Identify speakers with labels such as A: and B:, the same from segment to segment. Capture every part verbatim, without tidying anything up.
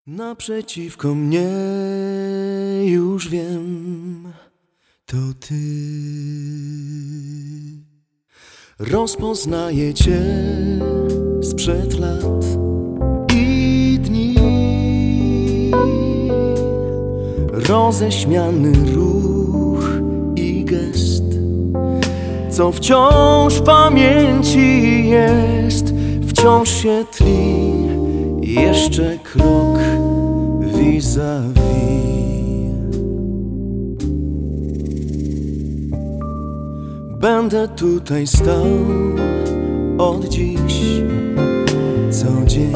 A: Naprzeciwko mnie, już wiem, to ty. Rozpoznaję cię sprzed lat i dni. Roześmiany ruch i gest, co wciąż w pamięci jest, wciąż się tli. Jeszcze krok vis-a-vis. Będę tutaj stał od dziś co dzień.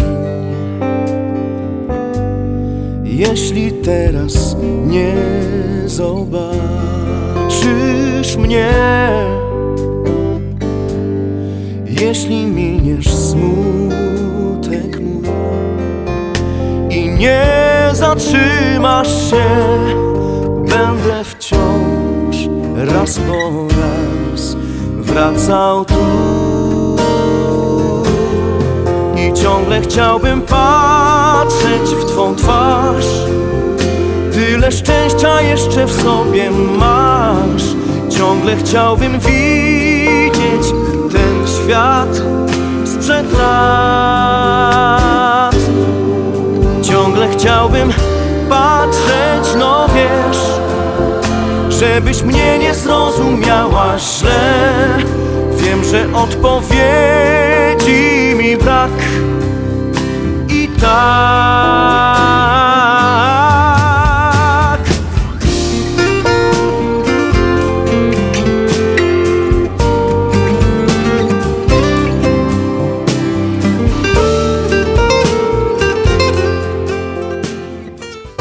A: Jeśli teraz nie zobaczysz mnie, jeśli miniesz smutek mój i nie zatrzymasz się, będę wciąż raz po raz wracał tu. I ciągle chciałbym patrzeć w twą twarz. Tyle szczęścia jeszcze w sobie masz. Ciągle chciałbym widzieć ten świat sprzed lat. Ciągle chciałbym patrzeć, no wiesz, żebyś mnie nie zrozumiała źle. Wiem, że odpowiedzi mi brak i tak